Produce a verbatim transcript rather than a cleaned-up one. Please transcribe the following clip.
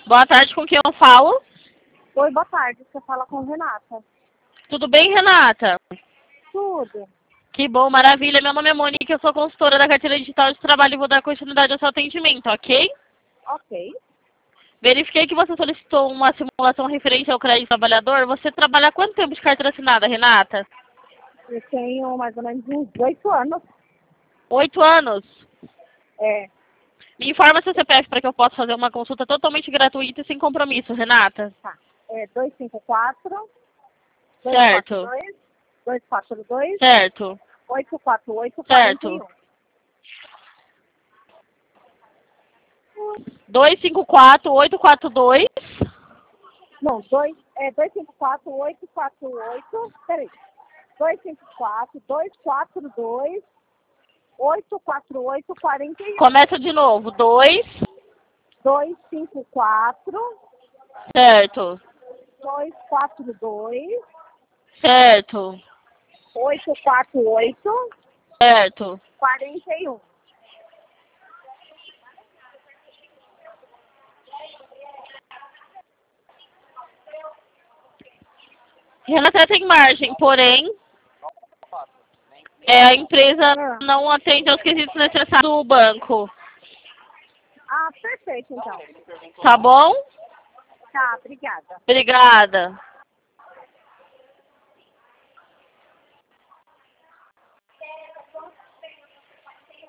Boa tarde, com quem eu falo? Oi, boa tarde. Você fala com Renata. Tudo bem, Renata? Tudo. Que bom, maravilha. Meu nome é Monique, eu sou consultora da carteira digital de trabalho e vou dar continuidade ao seu atendimento, ok? Ok. Verifiquei que você solicitou uma simulação referente ao crédito trabalhador. Você trabalha há quanto tempo de carteira assinada, Renata? Eu tenho mais ou menos uns oito anos. Oito anos. É. Me informa seu C P F para que eu possa fazer uma consulta totalmente gratuita e sem compromisso, Renata. Tá. É dois cinco quatro, Certo. dois quatro dois, Certo. oito quatro oito, quatro Certo. um. dois cinco quatro, oito quatro dois. Não, dois, é dois cinco quatro, oito quatro oito. Peraí. dois cinco quatro, dois quatro dois, oito quatro oito, quatro um. Começa de novo. dois. dois cinco quatro, Certo. dois quatro dois, Certo. oito quatro oito, Certo. quatro um. Renata tem margem, porém, é, a empresa Ah. não atende aos quesitos necessários do banco. Ah, perfeito, então. Tá bom? Tá, obrigada. Obrigada.